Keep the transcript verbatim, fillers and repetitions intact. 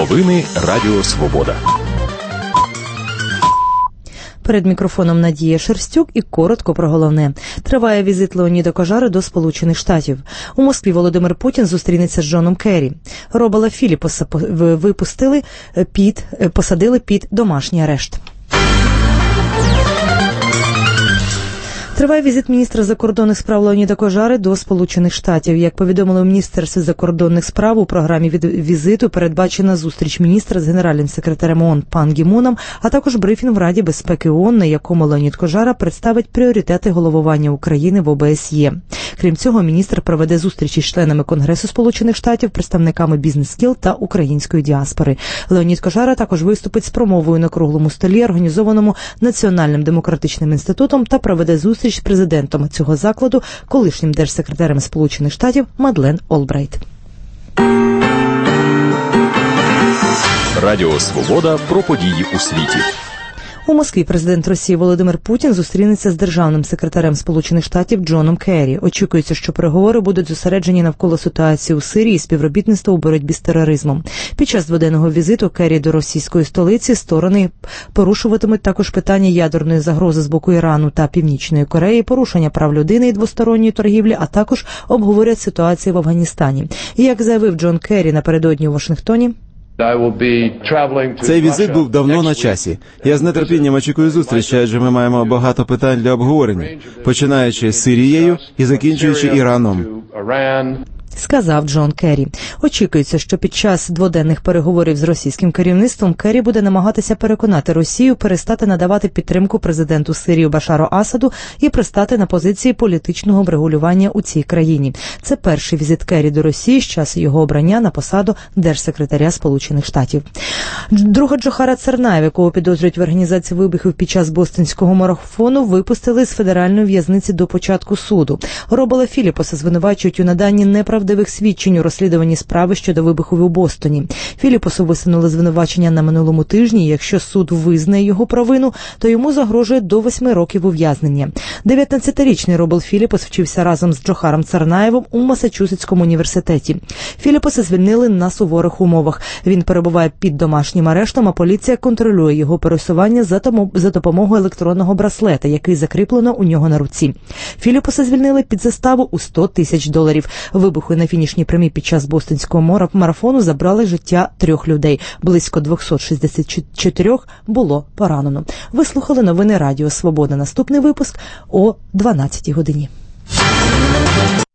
Новини Радіо Свобода. Перед мікрофоном Надія Шерстюк і коротко про головне. Триває візит Леоніда Кожари до Сполучених Штатів. У Москві Володимир Путін зустрінеться з Джоном Керрі. Робала Філіпоса випустили під, посадили під домашній арешт. Триває візит міністра закордонних справ Леоніда Кожари до Сполучених Штатів. Як повідомили у Міністерстві закордонних справ, у програмі від візиту передбачена зустріч міністра з генеральним секретарем ООН Пан Гі Муном, а також брифінг в Раді безпеки ООН, на якому Леонід Кожара представить пріоритети головування України в О Б С Є. Крім цього, міністр проведе зустрічі з членами Конгресу Сполучених Штатів, представниками бізнес-кіл та української діаспори. Леонід Кожара також виступить з промовою на круглому столі, організованому Національним демократичним інститутом, та проведе зустріч з президентом цього закладу, колишнім держсекретарем Сполучених Штатів Мадлен Олбрайт. Радіо Свобода про події у світі. У Москві президент Росії Володимир Путін зустрінеться з державним секретарем Сполучених Штатів Джоном Керрі. Очікується, що переговори будуть зосереджені навколо ситуації у Сирії і співробітництва у боротьбі з тероризмом. Під час дводенного візиту Керрі до російської столиці сторони порушуватимуть також питання ядерної загрози з боку Ірану та Північної Кореї, порушення прав людини і двосторонньої торгівлі, а також обговорять ситуацію в Афганістані. І, як заявив Джон Керрі напередодні у Вашингтоні, цей візит був давно на часі. Я з нетерпінням очікую зустрічі, адже ми маємо багато питань для обговорення, починаючи з Сирією і закінчуючи Іраном. Сказав Джон Керрі. Очікується, що під час дводенних переговорів з російським керівництвом Керрі буде намагатися переконати Росію перестати надавати підтримку президенту Сирії Башару Асаду і пристати на позиції політичного врегулювання у цій країні. Це перший візит Керрі до Росії з часу його обрання на посаду держсекретаря Сполучених Штатів. Друга Джохара Царнаєва, якого підозрюють в організації вибухів під час бостонського марафону, випустили з федеральної в'язниці до початку суду. Робала Філіпоса звинувачують у наданні неправдивих свідчень у розслідуванні справи щодо вибухів у Бостоні. Філіпосу висунули звинувачення на минулому тижні. Якщо суд визнає його провину, то йому загрожує до восьми років ув'язнення. дев'ятнадцятирічний Робел Філіпос вчився разом з Джохаром Царнаєвим у Масачусетському університеті. Філіпоса звільнили на суворих умовах. Він перебуває під домашнім арештом, а поліція контролює його пересування за, тому, за допомогою електронного браслета, який закріплено у нього на руці. Філіпоса звільнили під заставу у сто тисяч доларів. Вибухи на фінішній прямій під час бостонського марафону забрали життя трьох людей. Близько двісті шістдесят чотири було поранено. Ви слухали новини Радіо Свобода. Наступний випуск о дванадцятій годині.